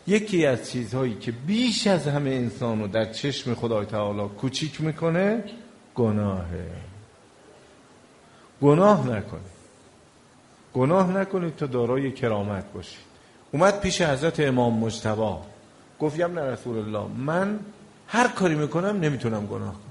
یکی از چیزهایی که بیش از همه انسان رو در چشم خدای تعالی کوچیک میکنه گناهه. گناه نکنید تا دارای کرامت باشید. اومد پیش حضرت امام مجتبی گفت یا ابن رسول الله، من هر کاری میکنم نمیتونم گناه کنم،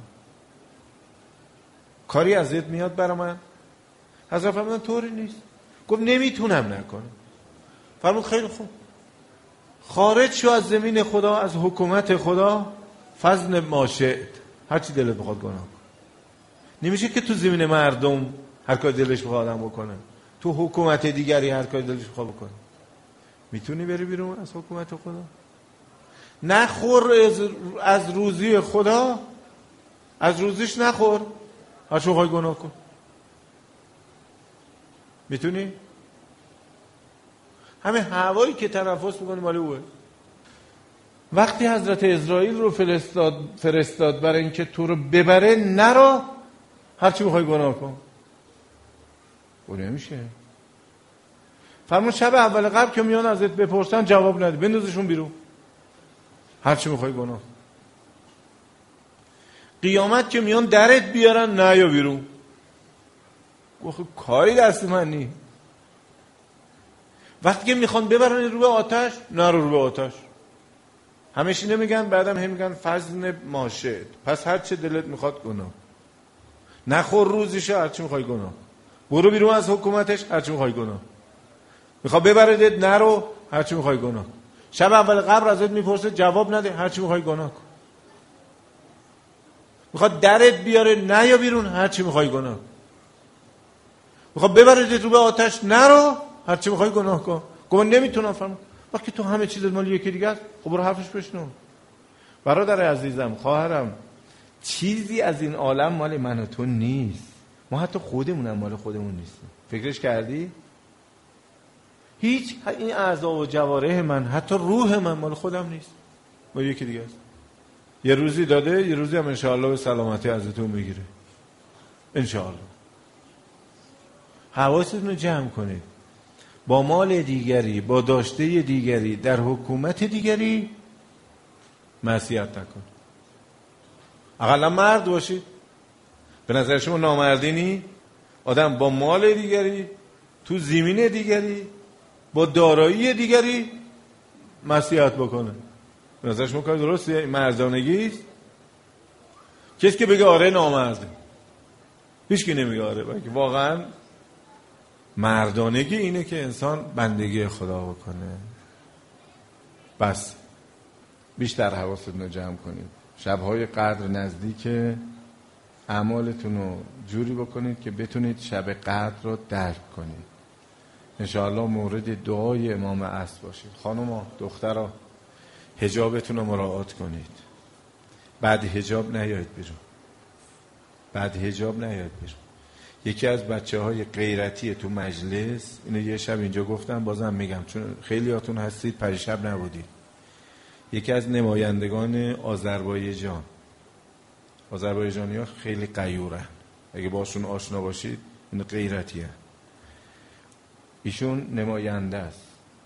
کاری ازت میاد برا من؟ حضرت فرمودن طوری نیست. گفت نمیتونم نکنم. فرمود خیلی خوب، خارج شو از زمین خدا، از حکومت خدا، فضل ما شئت، هر چی دلت بخواد گناه کن. نمیشه که تو زمین مردم هر کاری دلش بخواد آدم بکنه، تو حکومت دیگری هر کاری دلش بخواد بکنه. میتونی بری بیرون از حکومت خدا؟ نخور از روزی خدا، از روزیش نخور، هر چی بخوای گناه کن. میتونی؟ همه هوایی که تنفس میکنی مال اوه. وقتی حضرت اسرائیل رو فرستاد برای اینکه تو رو ببره، نرو هر چی بخوای گناه کن. اون نمیشه. فرمود شب اول قبل که میان ازت بپرسن جواب نده، بندازشون بیرون، هر چی بخوای گناه. قیامت که میان درت بیارن، نه یا بیرون. گفت کاری دست من نی. وقتی که میخوان ببرن رو به آتش، نرو رو به آتش. همیشه نمیگن، بعدم هم میگن فضل ماشد، پس هر چه دلت میخواد گناه. نخور روزیشو، هر چی میخوای گناه. برو بیرون از حکومتش، هر چی میخوای گناه. میخواد ببردت، نرو، هر چی میخوای گناه. شب اول قبر ازت میپرسه، جواب نده، هر چی میخوای گناه کن. میخواد درت بیاره، نه یا بیرون، هر چی میخوای گناه. میخواد ببردت رو به آتش، نرو، هر چی میخوای گناه کن. گفت نمیتونم. فرمود وقتی تو همه چیزت مال یکی دیگه است، خب برو حرفش بشنو. برادر عزیزم، خواهرم، چیزی از این عالم مال من و تو نیست. ما حتی خودمونم مال خودمون نیستیم. فکرش کردی؟ هیچ، این اعضا و جوارح من، حتی روح من مال خودم نیست، مال یکی دیگه است. یه روزی داده، یه روزی هم انشاءالله به سلامتی ازتون میگیره. انشاءالله. حواستون رو جمع کنید. با مال دیگری، با داشته دیگری، در حکومت دیگری معصیت نکن. اقلا مرد باشید. به نظر شما نامردی نی؟ آدم با مال دیگری، تو زمین دیگری، با دارایی دیگری معصیت بکنه. به نظر شما کار درسته؟ مردانگی است؟ کسی که بگه آره نامرده، هیچ کی نمیگه آره، بلکه واقعا مردانگی اینه که انسان بندگی خدا بکنه. بس بیشتر حواستون رو جمع کنید. شبهای قدر نزدیکه، اعمالتون رو جوری بکنید که بتونید شب قدر رو درک کنید. انشاءالله مورد دعای امام عصر باشید. خانوما، دخترها، حجابتون رو مراعات کنید. بعد حجاب نیایید بیرون. یکی از بچه‌های غیرتی تو مجلس، اینو یه شب اینجا گفتم، بازم میگم چون خیلی هاتون هستید پریشب نبودید. یکی از نمایندگان آذربایجانی‌ها خیلی غیورن، اگه باشون آشنا باشید، این غیرتیه. ایشون نماینده است.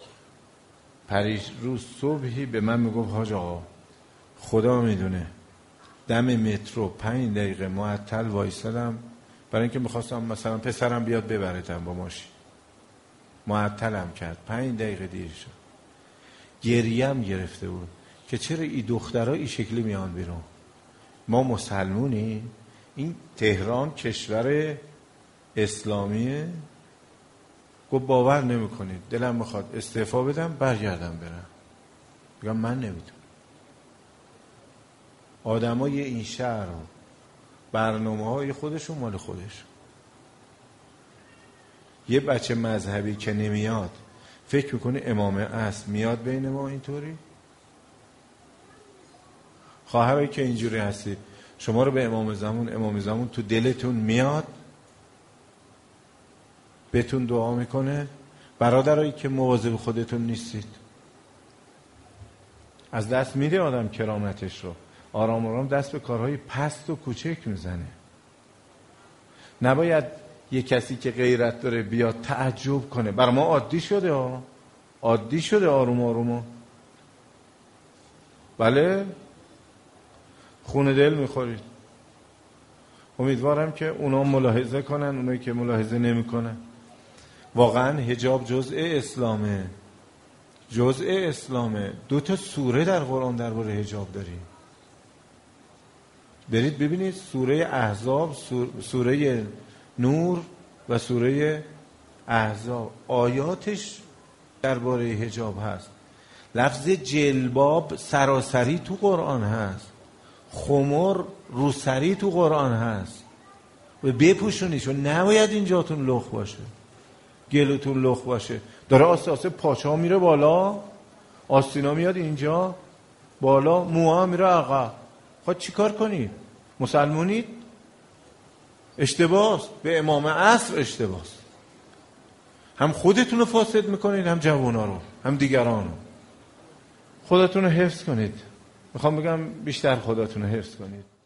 روز صبحی به من میگفت حاج آقا، خدا میدونه دم مترو 5 دقیقه معطل وایسادم برای اینکه میخواستم مثلا پسرم بیاد ببرتم با ماشین، معطلم کرد، 5 دقیقه دیر شد. گریم گرفته بود که چرا این دخترها این شکلی میان بیرون. ما مسلمونی؟ این تهران کشور اسلامیه. گفت باور نمی کنید، دلم میخواد استعفا بدم برگردم برم. میگم من نمیتونم. آدمای این شهر برنامه‌های خودشون مال خودش. یه بچه مذهبی که نمیاد فکر میکنه امام عصر میاد بین ما اینطوری؟ خواهرایی که اینجوری هستید، شما رو به امام زمان تو دلتون میاد؟ بهتون دعا میکنه؟ برادرایی که مواظب خودتون نیستید، از دست میده آدم کرامتش رو. آرام آرام دست به کارهای پست و کوچک میزنه. نباید یه کسی که غیرت داره بیاد تعجب کنه. برای ما عادی شده آروم آروم. بله، خون دل میخورید. امیدوارم که اونا ملاحظه کنن، اونایی که ملاحظه نمیکنن. واقعا حجاب جزء اسلامه، جزء اسلامه. 2 سوره در قرآن درباره حجاب داریم. برید ببینید سوره احزاب، سوره نور و سوره احزاب آیاتش درباره حجاب هست. لفظ جلباب سراسری تو قرآن هست، خمر روسری تو قرآن هست. و بپوشونید، چون نباید اینجاتون لخ باشه، گلوتون لخ باشه. داره آسه پاچه ها میره بالا، آستینا میاد اینجا بالا، موها میره عقب. خواهد چی کار کنید؟ مسلمونید؟ اشتباس، به امام عصر اشتباس. هم خودتون رو فاسد میکنید، هم جوانا رو، هم دیگران رو. خودتون رو حفظ کنید. میخوام بگم بیشتر خودتون رو حفظ کنید.